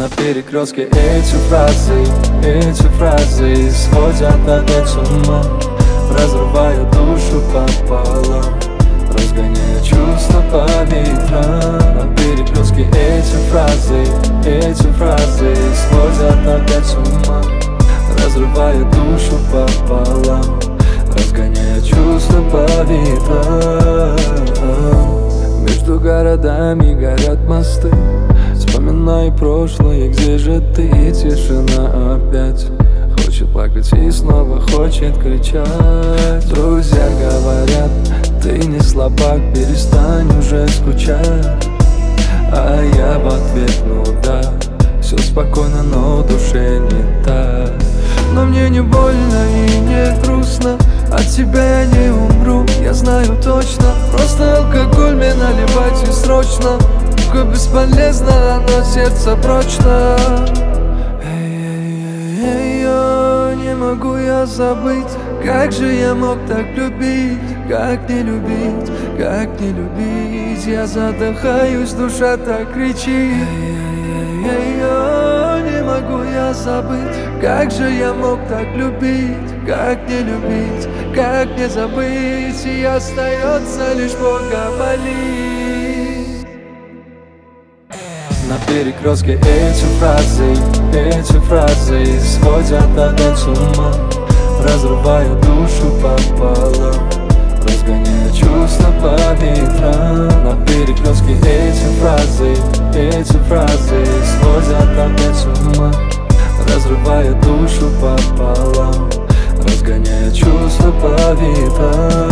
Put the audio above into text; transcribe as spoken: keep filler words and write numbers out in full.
На перекрестке эти фразы, эти фразы сводят опять с ума, разрывая душу пополам, разгоняя чувства по ветрам. На перекрестке эти фразы, эти фразы сводят опять с ума, разрывая душу пополам, разгоняя чувства по ветрам. Между городами горят мосты, вспоминай прошлое, где же ты? И тишина опять хочет плакать и снова хочет кричать. Друзья говорят, ты не слабак, перестань уже скучать. А я в ответ, ну да, все спокойно, но в душе не так. Но мне не больно и не грустно, от тебя я не умру, я знаю точно. Просто алкоголь мне наливайте срочно, рука бесполезна, но сердце прочно. Эй-эй-эй, не могу я забыть, как же я мог так любить, как не любить, как не любить. Я задыхаюсь, душа так кричит. Эй-эй-эй, не могу я забыть, как же я мог так любить, как не любить, как не забыть. И остается лишь благоволить. На перекрестке эти фразы, эти фразы сводят опять с ума, разрывая душу пополам, разгоняя чувства по ветрам. На перекрестке эти фразы, эти фразы сводят опять с ума, разрывая душу пополам, разгоняя чувства по ветрам.